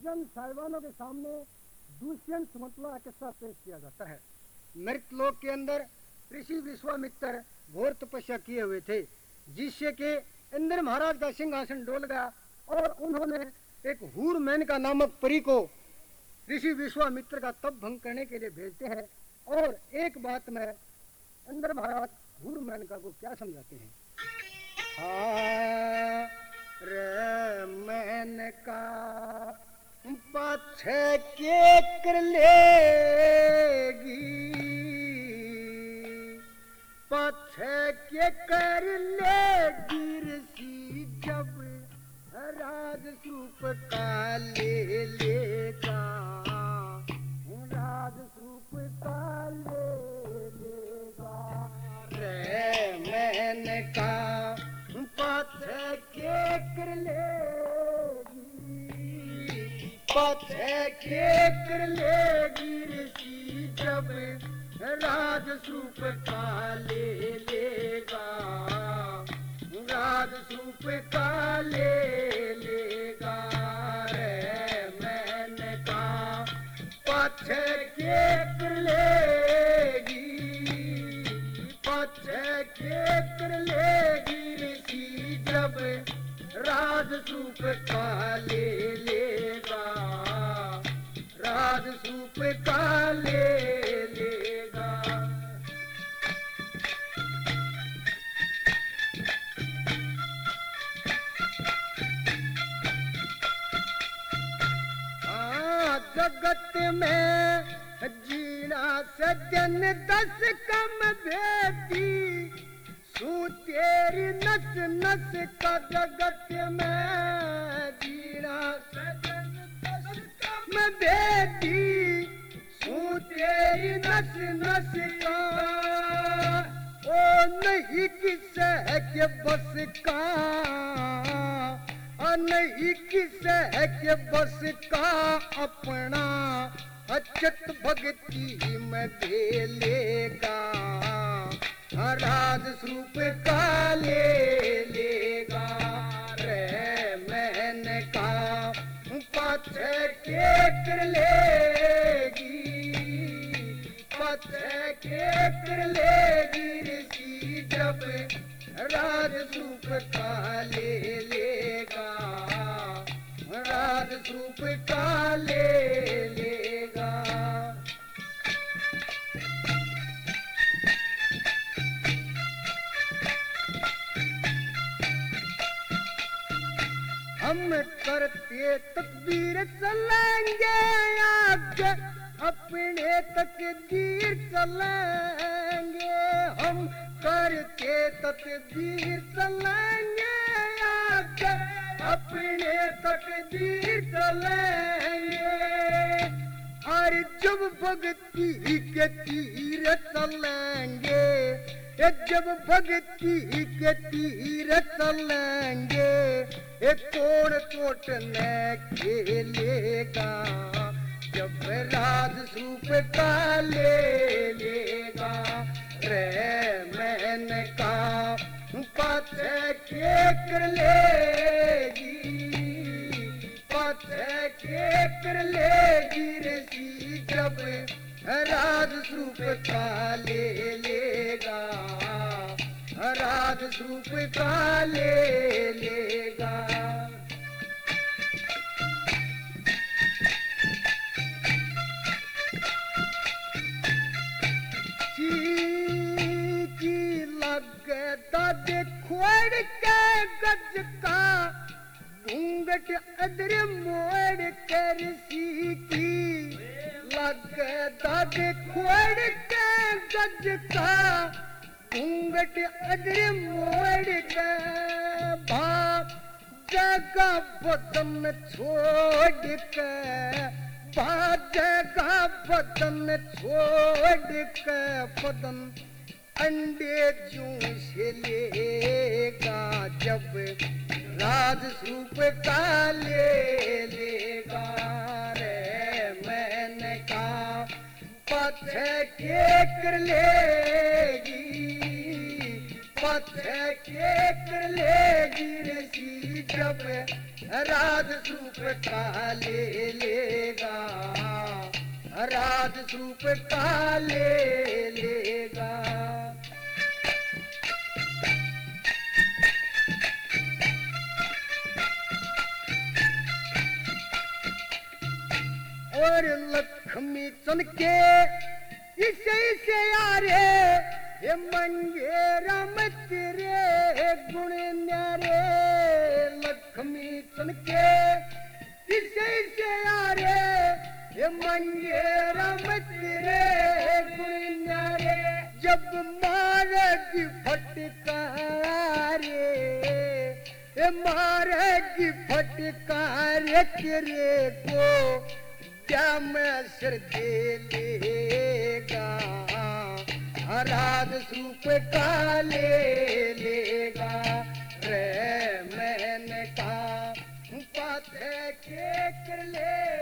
चंद साहिबानों के सामने दूष्यंत सुमंतला किस्सा पेश किया जाता है। मृतलोक के अंदर ऋषि विश्वामित्र घोर तपस्या किए हुए थे, जिससे कि इंद्र महाराज का सिंहासन डोल गया और उन्होंने एक हूर मेनका नामक परी को ऋषि विश्वामित्र का तप भंग करने के लिए भेजते हैं। और एक बात में इंद्र महाराज हूर मेनका को क्या समझाते हैं। रे मेनका पाछे के कर लेगी, पाछे के कर लेगी ऋषि जब राजसूप का ले लेगा, राजसूप का ले लेगा। रे मेनका पाछे के कर लेगी, पाछे के कर लेगी ऋषि जब राजसूप का ले लेगा, राजसूप का ले लेगा। रे मेनका पाछे के कर लेगी, पाछे के कर लेगी ऋषि जब राजसूप का ले लेगा, राजसूप का ले लेगा। जगत में जीना सजन 10 कम बेटी, सू तेरी नस नस का जगत में जीना सजन 10 कम बेटी, सू तेरी नस नस का। ओ नहीं किसे के बस का, नहीं किसे के बस का अपना अच्युत भक्ति में दे लेगा, राजसूप का ले लेगा। रे मेनका पाछे के कर लेगी, पाछे के कर लेगी ऋषि जब राजसूप का ले लेगा, राजसूप का ले लेगा। हम करते तकदीर चलेंगे आगे, अपने तकदीर चलेंगे। हम करके तकदीर चलेंगे आगे, अपने तकदीर चलेंगे। और जब भक्ति के तीर चलेंगे, जब भक्ति के तीर चलेंगे, कौन कोटने खेलेगा जब राजसूप का ले लेगा। रे मेनका पाछे के कर लेगी, पाछे के कर लेगी ऋषि जब राजसूप का ले लेगा, राजसूप का ले लेगा। चीची लगता देखोड़ के गज का, घूंघट अदर मोड़ कर सीखी। लगता देखोड़ के गज का, घूंघट अदर मोड़ के भाग जगह बदन छोड़ के, जगह बदन छोड़ के बदन अंडे चूस लेगा जब राजसूप का ले लेगा। रे मेनका पाछे के कर लेगी, पाछे के कर लेगी ऋषि जब राजसूप का ले राध स्वरूप का ले लेगा। और लक्ष्मी चमके इसे इसे यारे, ये मंगे राम तेरे गुण न्यारे। लक्ष्मी चमके इसे इसे यारे, ये मंगे राम तेरे गुण न्यारे। जब मारेगी फटकारे, ये मारेगी फटकारे तेरे को क्या मैं सिर दे लेगा। राध स्वरूप का ले लेगा। रे मैंने कहा बात है के कर ले